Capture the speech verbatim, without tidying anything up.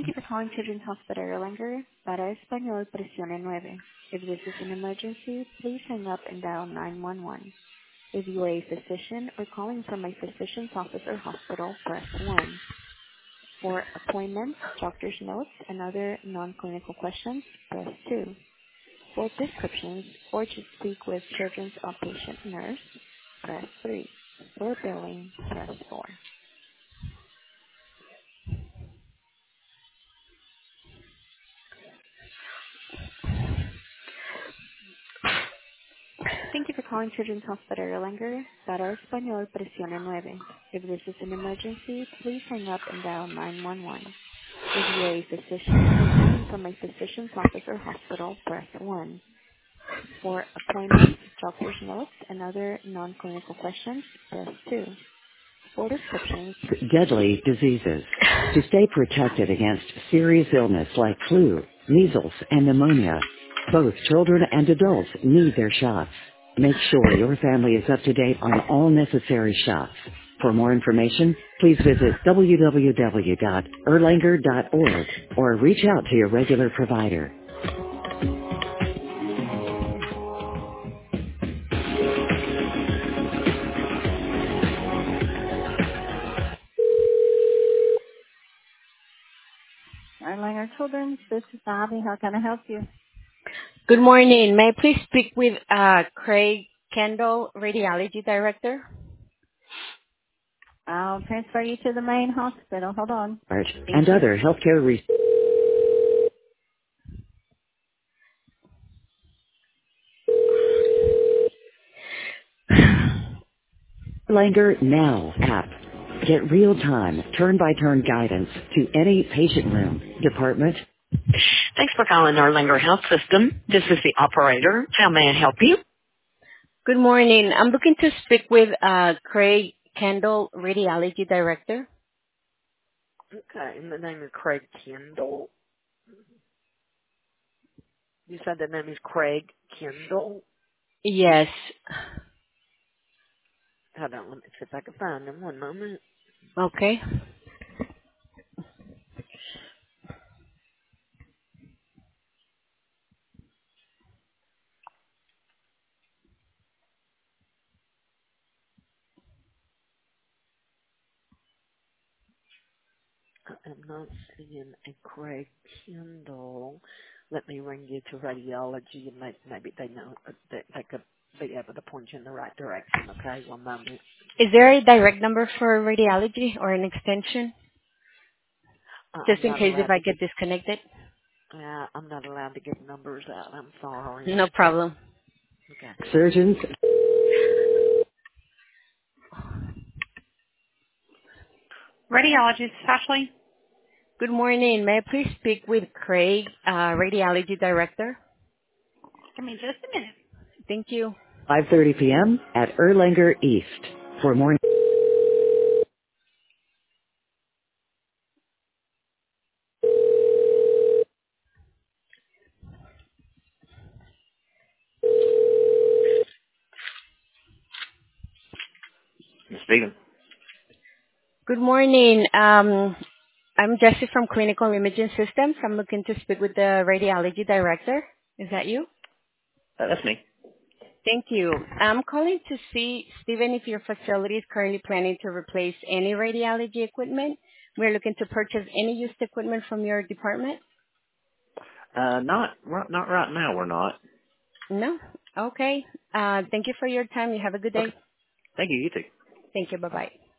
Thank you for calling Children's Hospital Erlanger. Para español, presione nueve. If this is an emergency, please hang up and dial nine one one. If you are a physician or calling from a physician's office or hospital, press one. For appointments, doctor's notes, and other non-clinical questions, press two. For prescriptions or to speak with children's outpatient nurse, press three. For billing, press four. Thank you for calling Children's Hospital Erlanger. Para español, presione nueve. If this is an emergency, please hang up and dial nine one one. If you are a physician or calling from a physician's office or hospital, press one. For appointments, doctor's notes, and other non-clinical questions, press two. For prescriptions, deadly diseases. To stay protected against serious illness like flu, measles, and pneumonia, both children and adults need their shots. Make sure your family is up to date on all necessary shots. For more information, please visit w w w dot erlanger dot org or reach out to your regular provider. Erlanger Children's, this is Bobby. How can I help you? Good morning. May I please speak with uh, Craig Kendall, Radiology Director? I'll transfer you to the main hospital. Hold on. Thank And you. other healthcare resources. Erlanger Now app. Get real-time, turn-by-turn guidance to any patient room, department. Thanks for calling Erlanger Health System. This is the operator. How may I help you? Good morning. I'm looking to speak with uh, Craig Kendall, Radiology Director. Okay, and the name is Craig Kendall. You said the name is Craig Kendall? Yes. Hold on, let me see if I can find him. One moment. Okay. I'm not seeing a Craig Kendall. Let me ring you to radiology and maybe, maybe they know, uh, they, they could be able to point you in the right direction, okay? One moment. Is there a direct number for radiology or an extension, Uh, just I'm in not case if allowed I to get give, disconnected? uh, I'm not allowed to give numbers out. I'm sorry. No problem. Okay. Surgeons. Radiologist, Ashley. Good morning. May I please speak with Craig, uh, Radiology Director? Give me just a minute. Thank you. five thirty p.m. at Erlanger East. For more Stephen. Good morning. Um, I'm Jessie from Clinical Imaging Systems. I'm looking to speak with the Radiology Director. Is that you? Uh, that's me. Thank you. I'm calling to see, Stephen, if your facility is currently planning to replace any radiology equipment. We're looking to purchase any used equipment from your department. Uh, not right, not right now. We're not. No? Okay. Uh, thank you for your time. You have a good Okay. day. Thank you. You too. Thank you. Bye-bye.